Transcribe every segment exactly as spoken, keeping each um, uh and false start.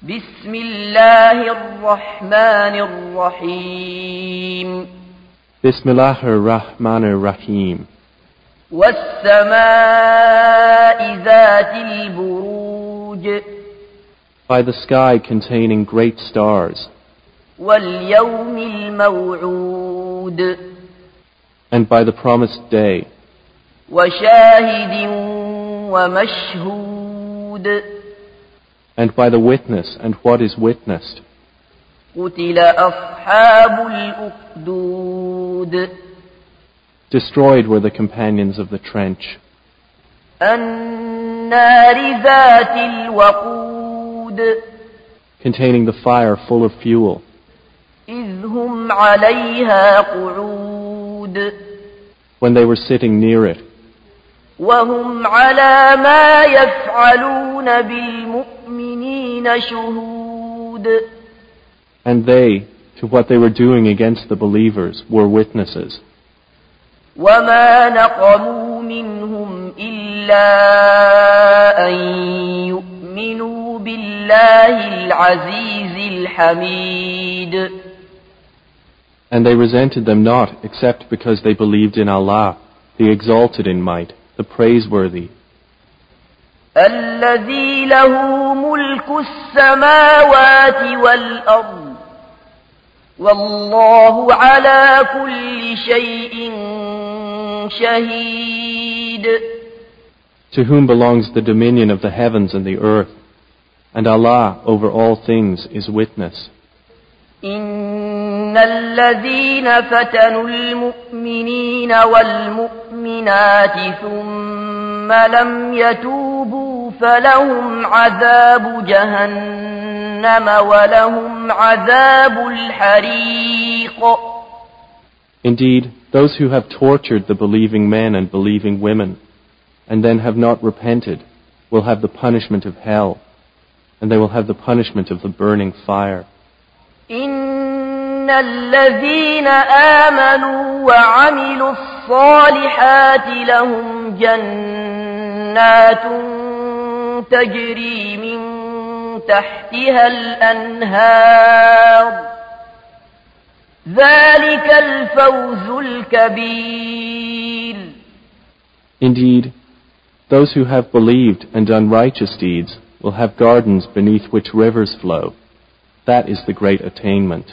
بسم الله الرحمن الرحيم بسم الله الرحمن الرحيم والسماء ذات البروج By the sky containing great stars واليوم الموعود and by the promised day وشاهد ومشهود and by the witness and what is witnessed. قتل أصحاب الأخدود Destroyed were the companions of the trench. النار ذات الوقود Containing the fire full of fuel. إذ هم عليها قعود When they were sitting near it. وهم على ما يفعلون بالمؤمنين شهود And they, to what they were doing against the believers, were witnesses. وما نقموا منهم إلا أن يؤمنوا بالله العزيز الحميد And they resented them not, except because they believed in Allah, the exalted in might, the praiseworthy. الذي له ملك السماوات والأرض والله على كل شيء شهيد. To whom belongs the dominion of the heavens and the earth, and Allah over all things is witness. إن الذين فتنوا المؤمنين والمؤمنات ثم لم يتوبوا فلهم عذاب جهنم ولهم عذاب الحريق. Indeed, those who have tortured the believing men and believing women, and then have not repented, will have the punishment of hell, and they will have the punishment of the burning fire. إن الذين آمنوا وعملوا الصالحات لهم جنات تجري من تحتها الأنهار ذلك الفوز الكبير. Indeed, those who have believed and done righteous deeds will have gardens beneath which rivers flow. That is the great attainment.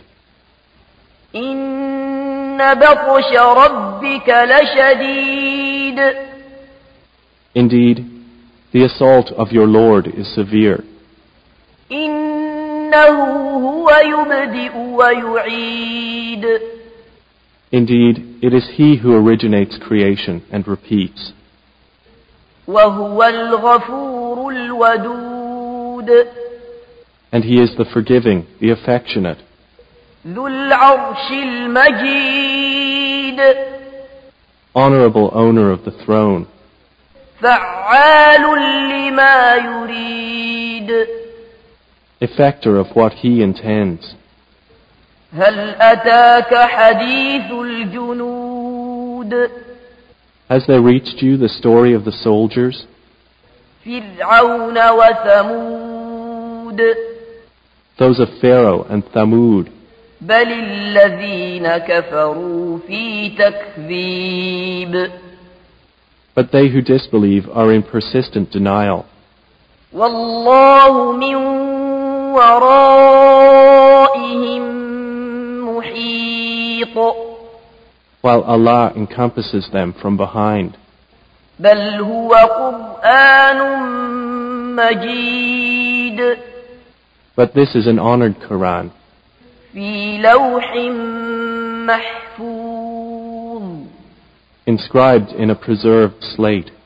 إن بطش ربك لشديد. Indeed, the assault of your Lord is severe. إنه هو يبدئ ويعيد. Indeed, it is He who originates creation and repeats. وهو الغفور الودود. And He is the forgiving, the affectionate. ذو العرش المجيد. Honorable owner of the throne. فعال لما يريد. Effector of what He intends. هل أتاك حديث الجنود. Has there reached you the story of the soldiers? فرعون وثمود. Those of Pharaoh and Thamud. بل الذين كفروا في تكذيب. But they who disbelieve are in persistent denial. والله من ورائهم محيط. While Allah encompasses them from behind. بل هو قرآن مجيد. But this is an honored Quran. في لوح محفوظ. Inscribed in a preserved slate.